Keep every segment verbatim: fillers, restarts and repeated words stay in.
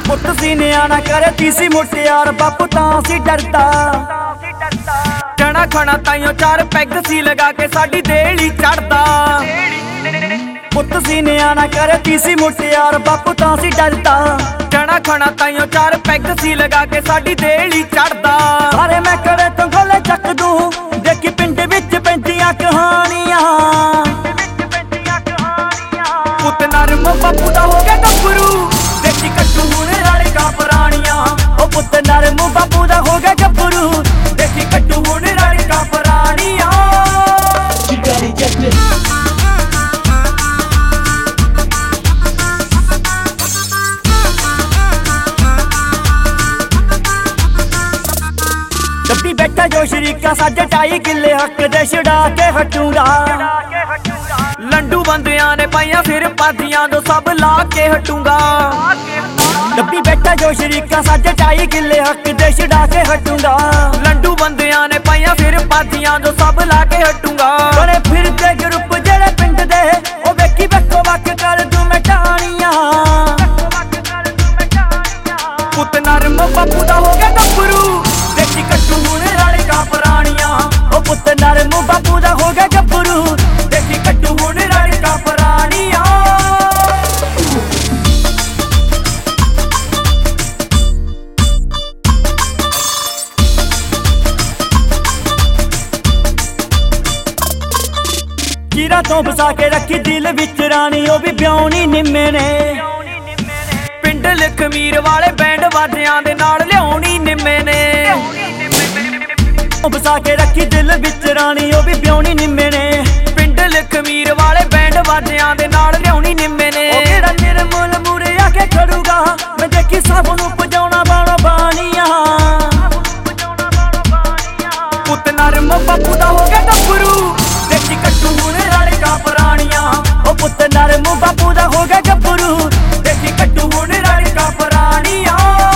ਪੁੱਤ ਸੀ ਨਿਆਣਾ ਕਰੇ ਤੀਸੀ ਮੁਟਿਆਰ ਬਾਪੂ ਤਾਂ ਸੀ ਡਰਦਾ ਚਣਾ ਖਾਣਾ ਤਾਈਓ ਚਾਰ ਪੈਗ ਸੀ ਲਗਾ ਕੇ ਸਾਡੀ ਦੇਲੀ ਚੜਦਾ ਪੁੱਤ ਸੀ ਨਿਆਣਾ ਕਰੇ ਤੀਸੀ ਮੁਟਿਆਰ ਬਾਪੂ ਤਾਂ ਸੀ ਡਰਦਾ ਚਣਾ ਖਾਣਾ ਤਾਈਓ ਚਾਰ ਪੈਗ ਸੀ ਲਗਾ ਕੇ ਸਾਡੀ ਦੇਲੀ ਚੜਦਾ ਸਾਰੇ ਮੈਂ ਕਰੇ ਤੋਂ ਗੋਲੇ ਚੱਕ ਦੂੰ ਦੇਖੀ ਪਿੰਡ ਵਿੱਚ ਪੈਂਦੀਆਂ ਕਹਾਣੀਆਂ ਪੁੱਤ ਨਰਮ ਬਾਪੂ ਦਾ ਹੋ ਗਿਆ ਗੱਭਰੂ ਦੇਖੀ ਕੱਟੂ ਹੁਣ ਰਾਲੇ ਕਾ ਪੁਰਾਣੀਆਂ ਉਹ ਪੁੱਤ ਨਰਮ ਬਾਪੂ ਦਾ ਹੋ ਗਿਆ ਗੱਭਰੂ ਦੇਖੀ ਕੱਟੂ ਹੁਣ ਰਾਲੇ ਕਾ ਪੁਰਾਣੀਆਂ ਡੱਬੀ ਬੈਠਾ ਜੋ ਸ਼ਰੀਕਾ ਸਾਡੇ ਢਾਈ ਕਿੱਲੇ ਹੱਕ ਦੇ ਛਡਾ ਕੇ ਹਟੂੰਗਾ ਲੰਡੂ ਬੰਦਿਆਂ ਨੇ ਪਾਈਆਂ ਫਿਰ ਪਾਦੀਆਂ ਤੋਂ ਸਭ ਲਾ ਕੇ ਹਟੂੰਗਾ ਡੱਬੀ ਬੈਠਾ ਜੋ ਸ਼ਰੀਕਾ ਸਾਡੇ ਢਾਈ ਕਿੱਲੇ ਹੱਕ ਦੇ ਛਡਾ ਕੇ ਹਟੂੰਗਾ ਲੰਡੂ ਬੰਦਿਆਂ ਨੇ ਪਾਈਆਂ ਫਿਰ ਪਾਦੀਆਂ ਤੋਂ ਸਭ ਲਾ ਕੇ ਹਟੂੰਗਾ ਬੜੇ ਫਿਰਦੇ ਗਰੁੱਪ ਜਿਹੜੇ ਪਿੰਡ ਦੇ ਉਹ ਵੇਖੀ ਬੱਕੋ ਬੱਕ ਕਰ ਦੂੰ ਮੈਂ ਟਾਣੀਆਂ ਪੁੱਤ ਨਰਮ ਬਾਪੂ ਦਾ ਹੋ ਗਿਆ ਗੱਭਰੂ ਦੇਖੀ ਕੱਟੂ ਹੁਣ ਰਾਲੇ ਕਾ ਪੁਰਾਣੀਆਂ ਉਹ ਪੁੱਤ ਨਰਮ ਬਾਪੂ ਦਾ ਹੋ ਗਿਆ ਗੱਭਰੂ ਦੇਖੀ ਕੱਟੂ ਹੁਣ ਰਾਲੇ ਕਾ ਪੁਰਾਣੀਆਂ ਕੀਰਾ ਤੋਂ ਬਸਾ ਕੇ ਰੱਖੀ ਦਿਲ ਵਿੱਚ ਰਾਣੀ ਉਹ ਵੀ ਬਿਉਣੀ ਨਿੰਮੇ ਨੇ ਪਿੰਡ ਲਖਮੀਰ ਵਾਲੇ ਬੈਂਡ ਵਾਜਿਆਂ ਦੇ ਨਾਲ ਲਿਆਉਣੀ ਨਿੰਮੇ ਨੇ ਉਹ ਬਸਾ ਕੇ ਰੱਖੀ ਦਿਲ ਵਿੱਚ ਰਾਣੀ ਉਹ ਵੀ ਬਿਉਣੀ ਨਿੰਮੇ ਨੇ ਪਿੰਡ ਲਖਮੀਰ ਵਾਲੇ ਬੈਂਡ ਵਾਜਿਆਂ ਦੇ ਨਾਲ ਲਿਆਉਣੀ ਨਿੰਮੇ ਨੇ ਉਹ ਕਿਹੜਾ ਨਿਰਮਲ ਮੂਰੇ ਆ ਕੇ ਖੜੂਗਾ ਮੈਂ ਦੇਖੀ ਸਭ ਨੂੰ ਪਜਾਉਣਾ ਬਾਣੋ ਬਾਣੀਆਂ ਪੁੱਤ ਨਰਮ ਬਾਪੂ ਦਾ ਹੋ ਗਿਆ ਗੱਭਰੂ ਦੇਖੀ ਕੱਟੂ ਹੁਣ ਰਾਲੇ ਕਾ ਪੁਰਾਣੀਆਂ ਉਹ ਪੁੱਤ ਨਰਮ ਬਾਪੂ ਦਾ ਹੋ ਗਿਆ ਗੱਭਰੂ ਦੇਖੀ ਕੱਟੂ ਹੁਣ ਰਾਲੇ ਕਾ ਪੁਰਾਣੀਆਂ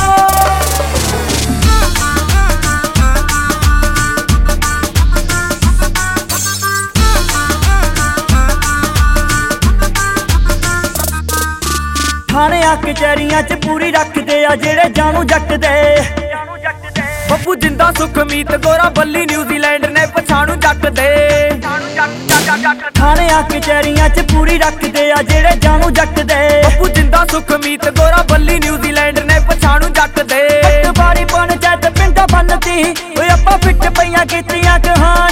ਥਾਣਿਆਂ ਕਚਹਿਰੀਆਂ ਚ ਪੂਰੀ ਰੱਖਦੇ ਆ ਜਿਹੜੇ ਜਾਣੂ ਜੱਟ ਦੇ ਬੱਬੂ ਜਿੰਦਾ ਸੁਖਮੀਤ ਗੋਰਾ ਬੱਲੀ ਨਿਊਜ਼ੀਲੈਂਡ ਨੇ ਪਛਾਣੂ ਜੱਟ ਦੇ ਥਾਣਿਆਂ ਕਚਹਿਰੀਆਂ ਚ ਪੂਰੀ ਰੱਖਦੇ ਆ ਜਿਹੜੇ ਜਾਣੂ ਜੱਟ ਦੇ ਬੱਬੂ ਜਿੰਦਾ ਸੁਖਮੀਤ ਗੋਰਾ ਬੱਲੀ ਨਿਊਜ਼ੀਲੈਂਡ ਨੇ ਪਛਾਣੂ ਜੱਟ ਦੇ ਬਾੜੀ ਪੰਚਾਇਤ ਪਿੰਡਾਂ ਬੰਨਤੀ ਓਏ ਆਪਾਂ ਫਿੱਟ ਪਈਆਂ ਕੀਤੀਆਂ ਕਹਾਣੀਆਂ